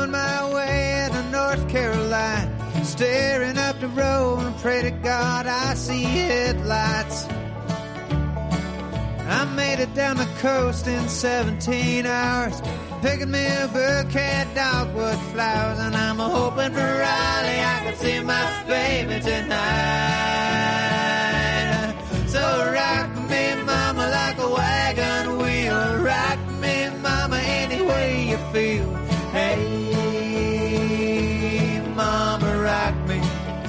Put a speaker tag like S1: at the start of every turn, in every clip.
S1: on my way to North Carolina, staring up the road and pray to God I see headlights. I made it down the coast in 17 hours, picking me a bouquet of dogwood flowers, and I'm hoping for Raleigh I can see my baby tonight. So rock me, mama, like a wagon wheel. Rock me, mama, any way you feel. Hey, mama, rock me.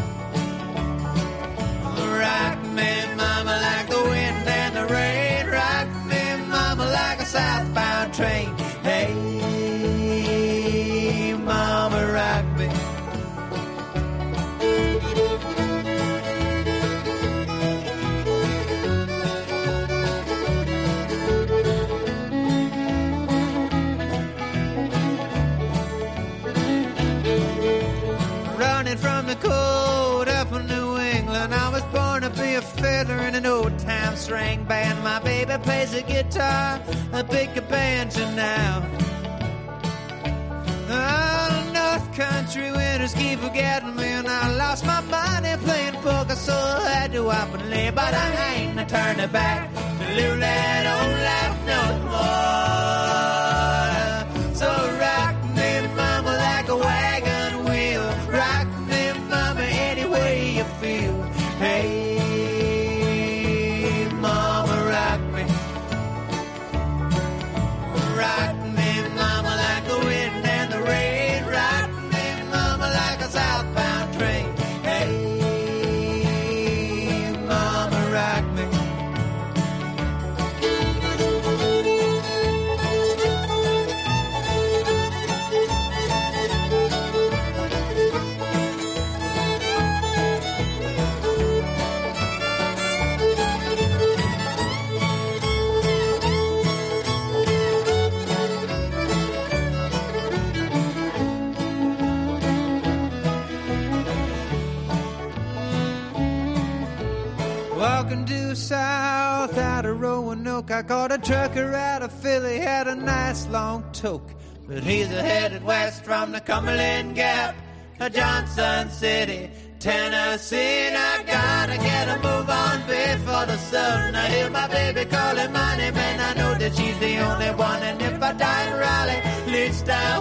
S1: Rock me, mama, like the wind and the rain. Rock me, mama, like a southbound train. Hey, mama, rock me. Running from the cold up in New England, I was born to be a fiddler in an old-time string band. My baby plays the guitar, I pick a banjo now. Oh, the North Country winters keep forgetting me, and I lost my money playing poker, so I had to up and lay. But I ain't turning back to live that old life no more. So rock me, mama, like a wagon wheel. Rock me, mama, any way you feel. Hey, mama, rock me. Rock me, mama, like the wind and the rain. Rock me, mama, like a southbound train. Hey, mama, rock me. Walking due south out of Roanoke, I caught a trucker out of Philly, had a nice long toke. But he's headed west from the Cumberland Gap to Johnson City, Tennessee. And I gotta get a move on before the sun. I hear my baby calling my name, and I know that she's the only one. And if I die in Raleigh, least I